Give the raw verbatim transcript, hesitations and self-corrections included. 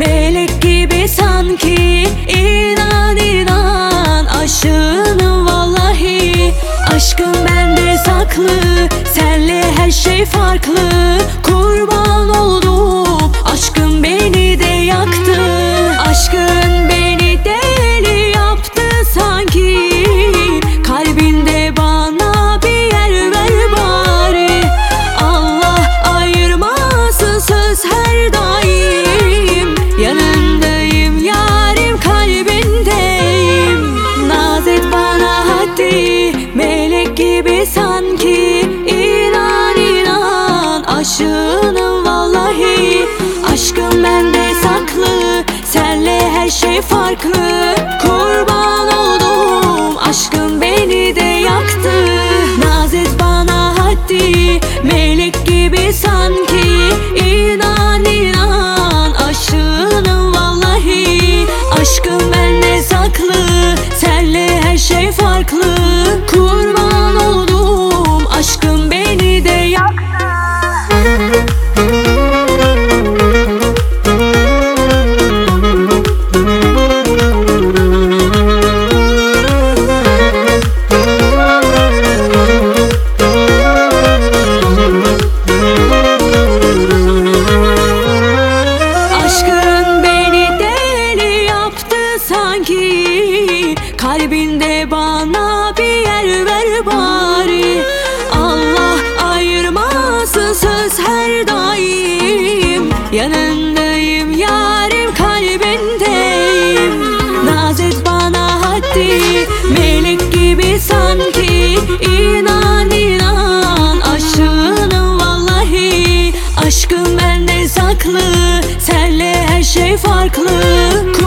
melek gibi sanki. İnan inan aşığınım vallahi. Aşkım bende saklı, senle her şey farklı. Kurban oldum, aşkın beni de yaktı. Aşkın beni deli yaptı sanki. Kalbinde bana bir yer ver bari. Allah ayırmasın söz her daim. Yanındayım yarim, kalbindeyim. Naz et bana hadi, melek gibi sanki. İnan inan aşığınım vallahi. Aşkım bende saklı, senle her şey farklı. Kurban oldum, aşkım beni de yaktı. Naz et bana hadi, melek gibi sanki. İnan inan aşığınım vallahi. Aşkım bende saklı, senle her şey farklı. Kurban oldum, aşkım beni de yaktı. Sanki kalbinde bana bir yer ver bari. Allah ayırmasın söz her daim. Yanındayım yarim, kalbindeyim. Naz et bana hadi, melek gibi sanki. İnan inan aşığınım vallahi. Aşkım bende saklı, senle her şey farklı.